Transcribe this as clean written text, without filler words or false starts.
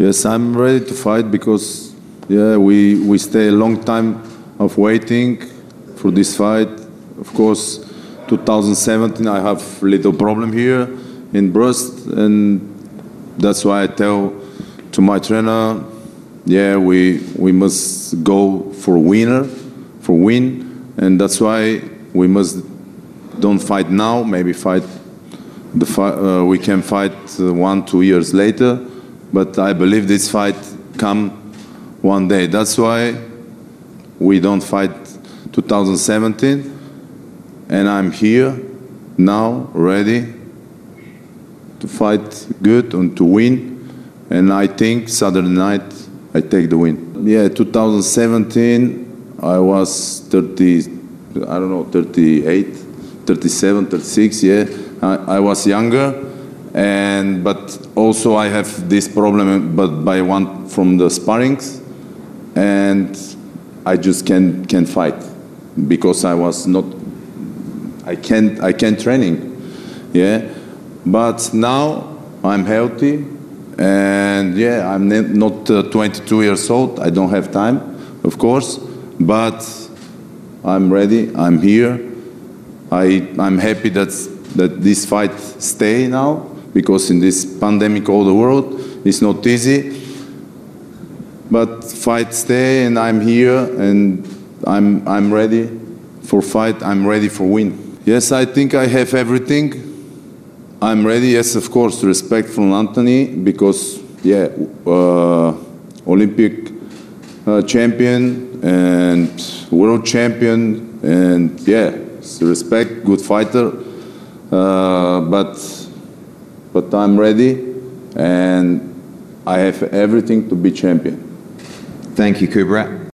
Yes, I'm ready to fight because, yeah, we stay a long time of waiting for this fight. Of course, 2017 I have a little problem here in breast, and that's why I tell to my trainer, yeah, we must go for winner, for win, and that's why we must don't fight now. Maybe fight we can fight 1-2 years later, but I believe this fight come one day. That's why we don't fight 2017, and I'm here now, ready to fight good and to win. And I think Saturday night I take the win. Yeah, 2017 I was 30, I don't know, 38, 37, 36. Yeah, I was younger, but also I have this problem, but by one from the sparrings, and I just can't fight because I was not. I can't training. Yeah, but now I'm healthy, and yeah, I'm not 22 years old. I don't have time, of course, but I'm ready. I'm here. I'm happy that this fight stay now, because in this pandemic all the world it's not easy. But fight stay, and I'm here, and I'm ready for fight. I'm ready for win. Yes, I think I have everything. I'm ready. Yes, of course, respect from Anthony, because yeah, Olympic champion and world champion, and yeah, respect, good fighter. But I'm ready, and I have everything to be champion. Thank you, Kubrat.